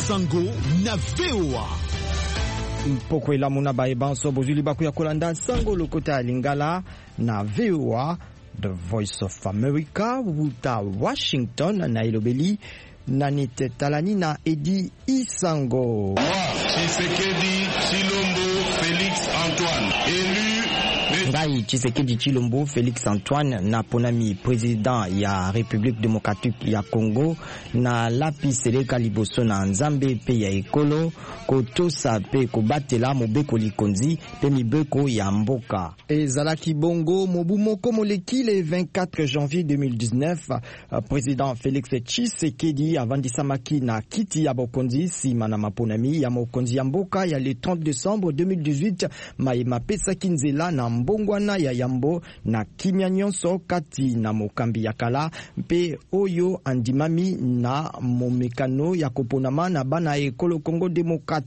Sango na VOA. Mpoko elamu na baebanso bozuli baku ya kolanda Sango lokota Lingala na VOA, The Voice of America, wuta Washington na ilobeli nanite talani na Edi Isango. Tshisekedi Tshilombo Félix Antoine, élu Ngai Tshisekedi Tshilombo Félix Antoine na ponami président ya République démocratique ya Congo na lapi seleka liboso na nzambe pe ya ekolo kotosa pe kobatela mobeko likonzi pe mibeko ya mboka. Ezalaki bongo mobu moko moleki le 24 janvier 2019, président Félix Tshisekedi avandisamaki na kiti ya bokonzi sima na maponami ya mokonzi ya mboka ya le 30 décembre 2018 maema pesaki nzela na mbongwana ya yambo na kimia nyonso kati na mokambi ya kala mpe oyo andimami na momekano ya koponama na bana ekolo Congo démocratique.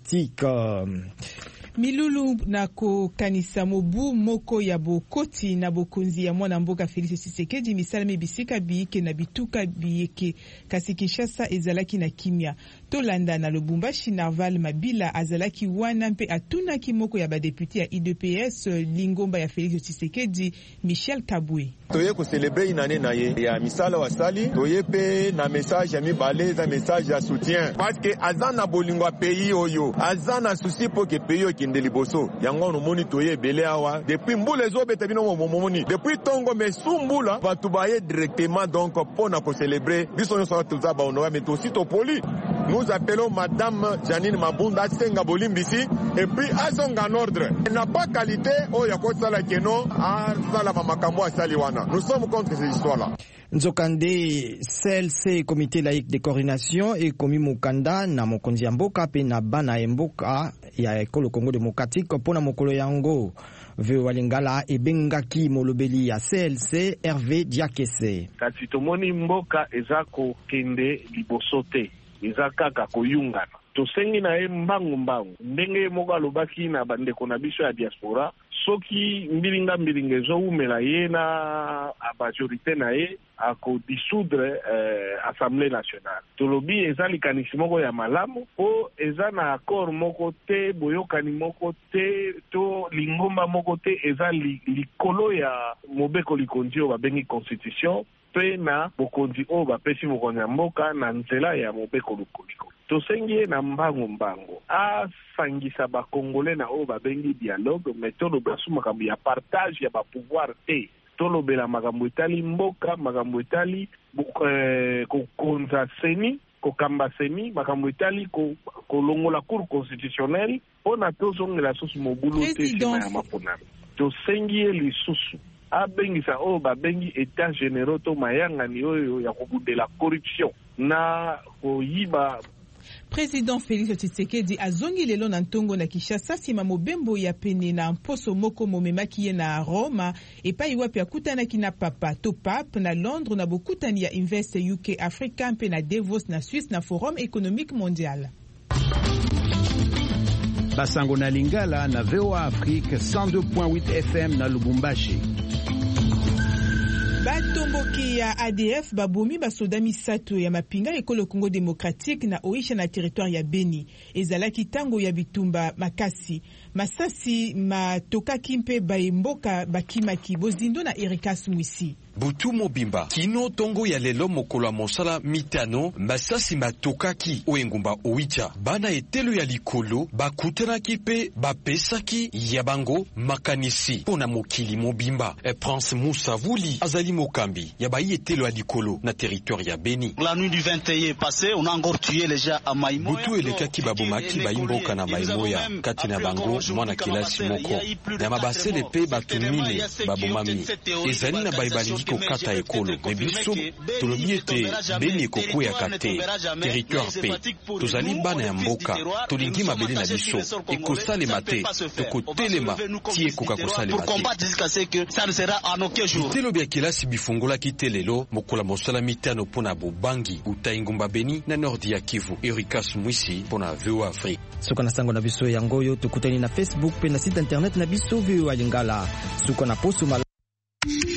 Milulu na kokanisa mobu moko ya bokoti na bokonzi ya mwana mboka Félix Tshisekedi misalami bisika biyeke na bituka biyeke kasi Kinshasa ezalaki na kimia. Tolanda na Lubumbashi Narval Mabila azalaki wana mpe atunaki moko ya badepute ya IDPS lingomba ya Félix Tshisekedi Michel Kabwe. Toye ko célébrer inane na ye ya misala wasali toye pe na message ya mibale za message ya soutien parce que azana bolingwa pays oyo azana souci pour que pays kinde liboso yango no moni toye belé awa depuis mbule zo bete bino momoni depuis tongo mesumbula batu baye directement donc pour na ko célébrer biso no sa tuza ba honora mais aussi to poli. Nous appelons Madame Janine Mabunda Senga Bolimbisi et puis à son en ordre. Elle n'a pas qualité au Yakota la Keno à Salama Makambo à Saliwana. Nous sommes contre ces histoires-là. Nzokande CLC comité laïque de coordination et komi mukanda na mokonzi ya mboka pe na bana mboka ya ekolo Congo démocratique pona mokolo yango VOA Lingala ebengaki molobeli ya CLC Hervé Diakese. Kasi tomoni mboka ezako kende libosote eza kaka koyungana tosengi na ye mbangu ndenge moko alobaki na bandeko na biso ya diaspora soki mbilinga ezowumela ye na majorité na ye akodisoudre Assemblée nationale. Tolobi eza likanisi moko ya malamu po eza na accord moko te boyokani moko te to lingomba moko te eza likolo ya mobeko likonzi oyo babengi constitution pe na bokonzi oyo bapesi mokonzi ya mboka na nzela ya mobeko lukoliko. Tosengi ye na mbangu asangisa bakongole na oyo babengi dialogue mais toloba su makambo ya partage ya bapouvoir te tolobela makambo etali mboka makambo etali kokonza seni kokamba seni makambo etali kolongola cour constitutionnelle mpona tozongela susu mobulu te sima ya maponami. Tosengi ye lisusu abengisa oyo babengi état généraux to mayangani oyo ya kobudela corruption na koyiba. Président Félix Tshisekedi azongi lelo na ntongo na Kinshasa sima mobembo ya pene na mposo moko momemaki ye na Roma epai wapi akutanaki na papa to pape na Londres na bokutani ya Invest UK Africa mpe na Davos na Suisse na Forum économique mondial. Basango na Lingala na VOA Afrique 102.8 FM na Lubumbashi. Batomboki ya ADF babomi basoda misato ya mapinga ekolo Congo démocratique na oisha na territoire ya Beni. Ezalaki tango ya bitumba makasi. Masasi matokaki mpe baemboka bakimaki bozindo na Erikas Mwisi. Butu mobimba kino tongo ya lelo mokolo ya mosala mitano masasi matokaki oengumba oicha bana etelo ya likolo bakutanaki pe bapesaki ya bango makanisi pona mokili mobimba. Prince Moussa Vuli azali mokambi ya bayi etelo ya likolo na territoire ya Beni. La nuit du 21 passé on a encore tué les gens à Maïmoya. Butu elekaki babomaki bayimboka na Maïmoya kati na bango mwana kilasi moko na mabasele pe batumine babomami ezali na baibali kokata ekolo mebiso tolobi ete Beni ekokweyaka te territoire pe tozali bana ya mboka tolingi mabele na biso ekosalema te tokotelema ti ekoka kosalema te. Bitelo bya kelasi bifungolaki te lelo mokola mosala mitano mpona bobangi utai ngumba Beni na nordi ya Kivu. Erikas Mwisi mpona VOA Afrique. Suka na sango na biso yangoyo tukutani na Facebook pe na site internet na biso VOA Lingala. Suka na posu